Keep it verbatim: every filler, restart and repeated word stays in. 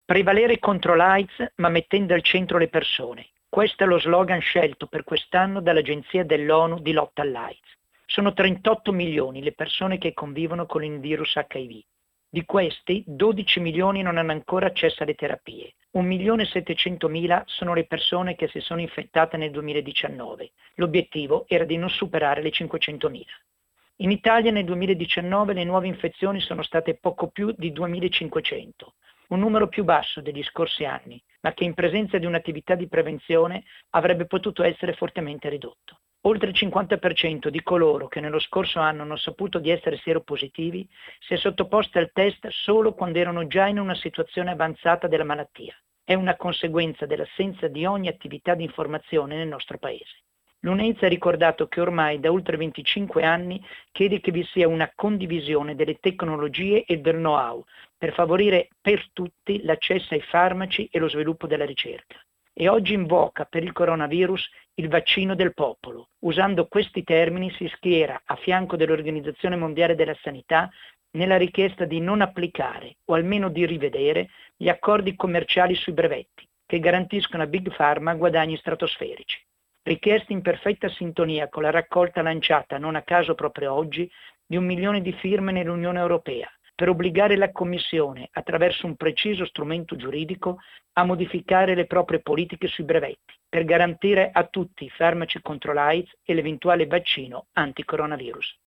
Prevalere contro l'AIDS ma mettendo al centro le persone. Questo è lo slogan scelto per quest'anno dall'Agenzia dell'ONU di lotta all'AIDS. Sono trentotto milioni le persone che convivono con il virus acca i vu. Di questi, dodici milioni non hanno ancora accesso alle terapie. un milione e settecentomila sono le persone che si sono infettate nel duemiladiciannove. L'obiettivo era di non superare le cinquecentomila. In Italia nel duemiladiciannove le nuove infezioni sono state poco più di duemilacinquecento, un numero più basso degli scorsi anni, ma che in presenza di un'attività di prevenzione avrebbe potuto essere fortemente ridotto. Oltre il cinquanta per cento di coloro che nello scorso anno hanno saputo di essere sieropositivi si è sottoposti al test solo quando erano già in una situazione avanzata della malattia. È una conseguenza dell'assenza di ogni attività di informazione nel nostro Paese. L'UNAIDS ha ricordato che ormai da oltre venticinque anni chiede che vi sia una condivisione delle tecnologie e del know-how per favorire per tutti l'accesso ai farmaci e lo sviluppo della ricerca. E oggi invoca per il coronavirus il vaccino del popolo. Usando questi termini si schiera a fianco dell'Organizzazione Mondiale della Sanità nella richiesta di non applicare o almeno di rivedere gli accordi commerciali sui brevetti che garantiscono a Big Pharma guadagni stratosferici. Richieste in perfetta sintonia con la raccolta lanciata non a caso proprio oggi di un milione di firme nell'Unione Europea per obbligare la Commissione, attraverso un preciso strumento giuridico, a modificare le proprie politiche sui brevetti per garantire a tutti i farmaci contro l'AIDS e l'eventuale vaccino anti-coronavirus.